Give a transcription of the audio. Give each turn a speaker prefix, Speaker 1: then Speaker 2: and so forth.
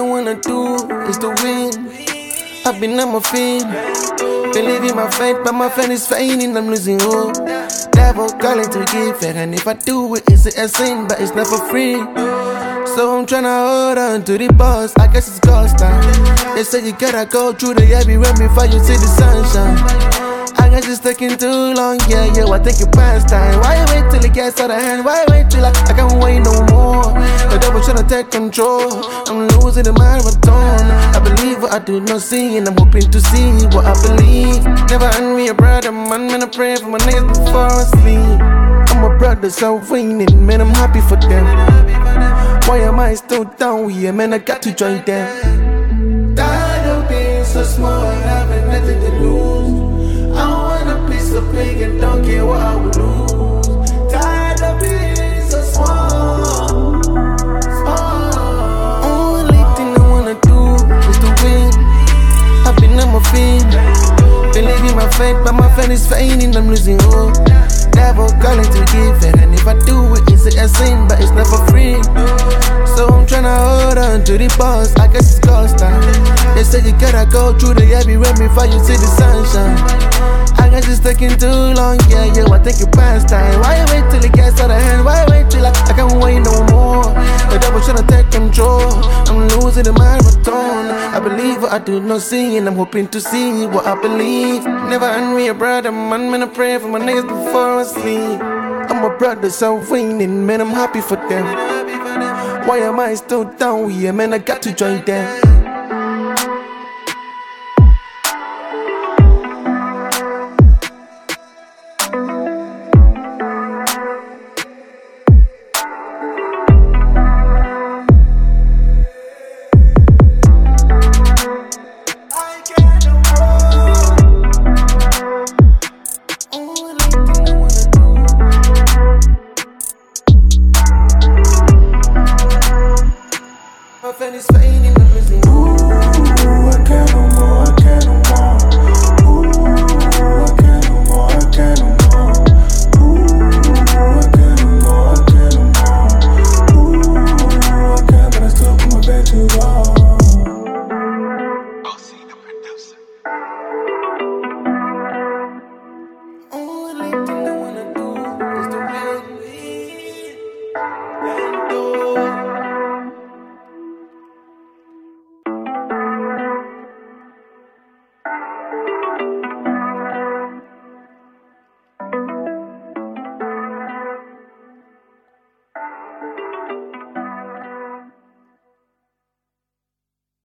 Speaker 1: wanna do is to win. I've been on my feet, believe in my faith, but my faith is fading, I'm losing hope. Devil calling to give, and if I do it, it's a sin, but it's not for free. So I'm tryna hold on to the boss, I guess it's ghost time. They say you gotta go through the heavy rain before you see the sunshine. I guess it's taking too long, yeah, I think you past time. Why you wait till it gets out of hand? Why wait till I can't wait no more? The devil tryna take control, I'm losing the marathon. I believe what I do not see, and I'm hoping to see what I believe. Never hand me a brother, man, I pray for my niggas before I sleep. And my brothers are winning, man, I'm happy for them. Why am I still down here, man, I got to join them. Tired of being so small and having nothing to lose. I want a piece of pig and don't care what I would lose. Tired of being so small. Only thing I wanna do is to win. I've been on my feet, believe in my faith, but my faith is fading, I'm losing hope. Devil calling to give, and if I do it, it's a sin, but it's not for free. So I'm tryna hold on to the boss, I guess it's ghost time. They say you gotta go through the heavy rain before you see the sunshine. I guess it's taking too long, yeah, I think you past time. Why you wait till it gets out of hand? Why wait till I can't wait no more? The devil tryna take control, I'm losing the marathon. I believe what I do not see, and I'm hoping to see what I believe. Never hand me a brother, man, I pray for my niggas before I sleep. And my brothers are winning, man, I'm happy for them. Why am I still down here, man, I got to join them. My friend is fading, I'm losing.
Speaker 2: Ooh, I can't no more, I can't.